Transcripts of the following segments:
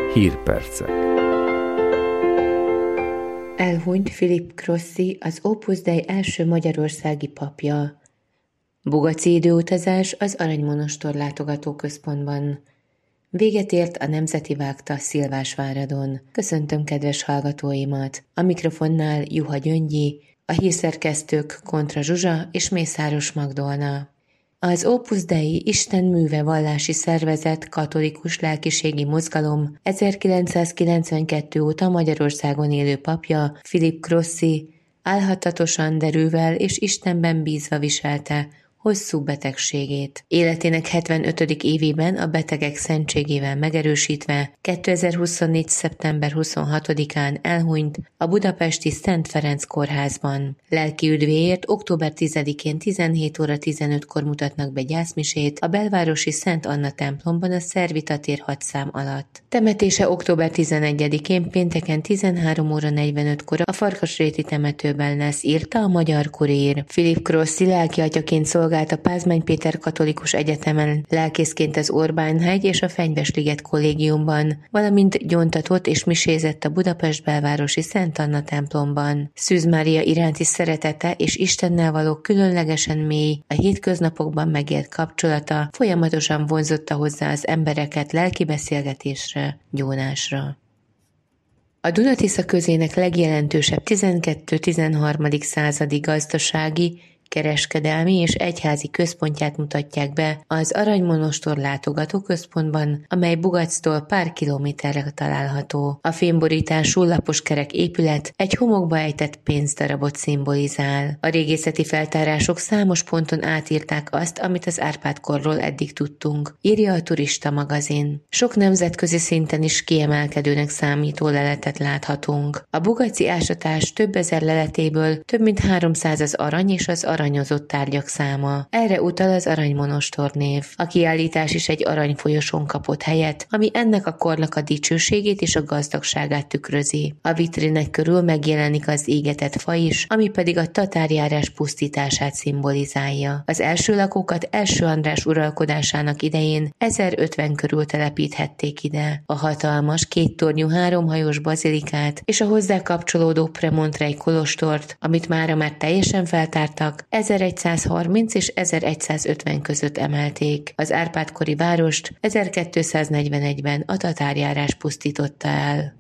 Hírpercek. Elhunyt Philip Crossi, az Opus Dei első magyarországi papja. Bugaci időutazás az Aranymonostor látogatóközpontban. Véget ért a Nemzeti Vágta Szilvásváradon. Köszöntöm kedves hallgatóimat! A mikrofonnál Juha Gyöngyi, a hírszerkesztők Kontra Zsuzsa és Mészáros Magdolna. Az Opus Dei Isten műve vallási szervezet katolikus lelkiségi mozgalom 1992 óta Magyarországon élő papja, Philip Crossi álhatatosan derűvel és Istenben bízva viselte hosszú betegségét. Életének 75. évében a betegek szentségével megerősítve 2024. szeptember 26-án elhunyt a budapesti Szent Ferenc kórházban. Lelki üdvéért október 10-én 17 óra 15-kor mutatnak be gyászmisét a belvárosi Szent Anna templomban a Szervita tér 6 szám alatt. Temetése október 11-én pénteken 13 óra 45-kor a Farkasréti temetőben lesz, írta a Magyar Kurír. Philip Crossi lelkiatyaként szolgált a Pázmány Péter Katolikus Egyetemen, lelkészként az Orbán-hegy és a Fenyvesliget kollégiumban, valamint gyóntatott és misézett a Budapest belvárosi Szent Anna templomban. Szűz Mária iránti szeretete és Istennel való különlegesen mély, a hétköznapokban megélt kapcsolata folyamatosan vonzotta hozzá az embereket lelki beszélgetésre, gyónásra. A Duna-Tisza közének legjelentősebb 12-13. századi gazdasági, kereskedelmi és egyházi központját mutatják be az Aranymonostor látogatóközpontban, amely Bugactól pár kilométerre található. A fémborítású laposkerek épület egy homokba ejtett pénzdarabot szimbolizál. A régészeti feltárások számos ponton átírták azt, amit az Árpád-korról eddig tudtunk, írja a Turista magazin. Sok nemzetközi szinten is kiemelkedőnek számító leletet láthatunk. A bugaci ásatás több ezer leletéből több mint 300 az arany és az aranyozott tárgyak száma. Erre utal az Aranymonostor név. A kiállítás is egy aranyfolyosón kapott helyet, ami ennek a kornak a dicsőségét és a gazdagságát tükrözi. A vitrinek körül megjelenik az égetett fa is, ami pedig a tatárjárás pusztítását szimbolizálja. Az első lakókat Első András uralkodásának idején 1050 körül telepíthették ide. A hatalmas, kéttornyú háromhajós bazilikát és a hozzá kapcsolódó Premontrei kolostort, amit mára már teljesen feltártak, 1130 és 1150 között emelték. Az Árpád-kori várost 1241-ben a tatárjárás pusztította el.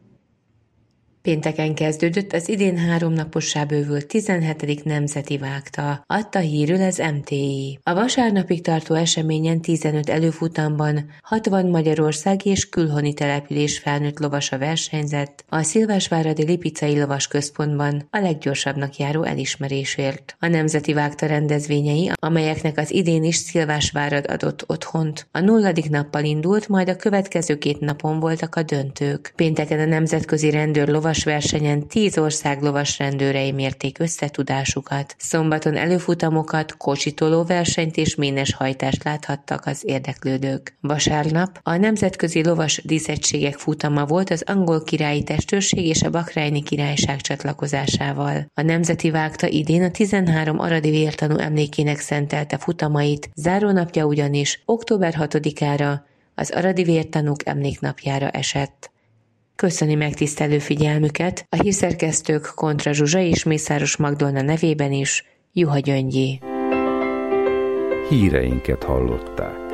Pénteken kezdődött az idén 3 napossá bővült 17. Nemzeti Vágta, adta hírül az MTI. A vasárnapig tartó eseményen 15 előfutamban 60 magyarországi és külhoni település felnőtt lovasa versenyzett a Szilvásváradi Lipicai Lovas Központban a leggyorsabbnak járó elismerésért. A Nemzeti Vágta rendezvényei, amelyeknek az idén is Szilvásvárad adott otthont, a 0. nappal indult, majd a következő 2 napon voltak a döntők. Pénteken a nemzetközi rendőr lovas versenyen 10 ország lovasrendőrei mérték összetudásukat. Szombaton előfutamokat, kocsitoló versenyt és ménes hajtást láthattak az érdeklődők. Vasárnap a nemzetközi lovas díszegységek futama volt az angol királyi testőrség és a Bakrajni királyság csatlakozásával. A Nemzeti Vágta idén a 13 aradi vértanú emlékének szentelte futamait, zárónapja ugyanis október 6-ára, az aradi vértanúk emléknapjára esett. Köszöni megtisztelő figyelmüket a hírszerkesztők Kontra Zsuzsa és Mészáros Magdolna nevében is, Juha Gyöngyi. Híreinket hallották.